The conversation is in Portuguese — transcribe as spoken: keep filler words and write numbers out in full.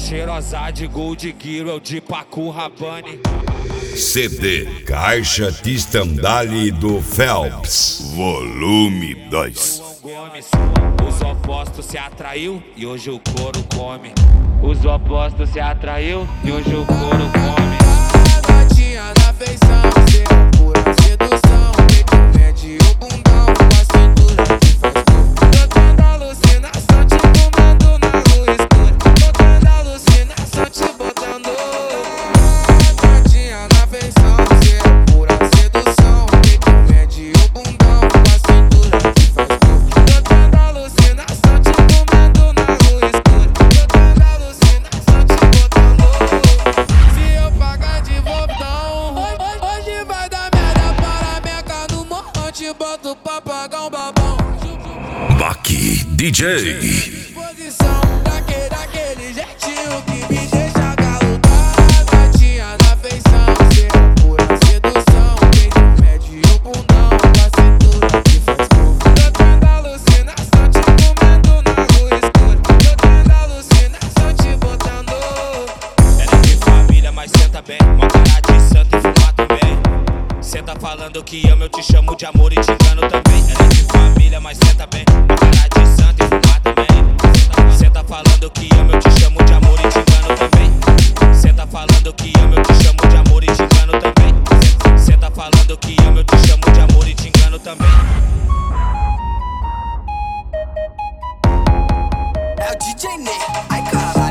cheirosa de Gold Gear, de Paco Rabanne. C D Caixa de Estandale do Phelps, volume dois. Os opostos se atraiu e hoje o couro come. Os opostos se atraiu e hoje o couro come. A gatinha da feição, cê é pura sedução. Peito mede o bundão com a cintura que faz tu. Tô tendo alucinação, te comendo na rua escura. Tô tendo alucinação, te botando. A gatinha da feição, cê é pura sedução. Peito mede o bundão com a cintura que faz tu. Tô tendo alucinação, te comendo na rua escura. Tô tendo alucinação, te botando. Se eu pagar de voltão, hoje vai dar merda para meca no monte. Boto pra pagar um babão. Baki D J. Posição daquele, daquele jeitinho que me deixa galudado. Gatinha da feição, cê é pura sedução. Peito mede o bundão com a cintura que faz tu. Tô tendo alucinação, te comendo na rua escura. Tô tendo alucinação, te botando. Ela é de família, mas senta bem. Uma cara de santo e fumar também. Cê tá falando que ama, eu te chamo de amor e te engano também. Ela é de família, mas senta bem. Uma cara de santo e fumar também. Cê tá falando que ama, eu te chamo de amor e te engano também. Cê tá falando que ama, eu te chamo de amor e te engano também. Cê tá falando que ama, eu te chamo de amor e te engano também. É o D J Ney, ai cara.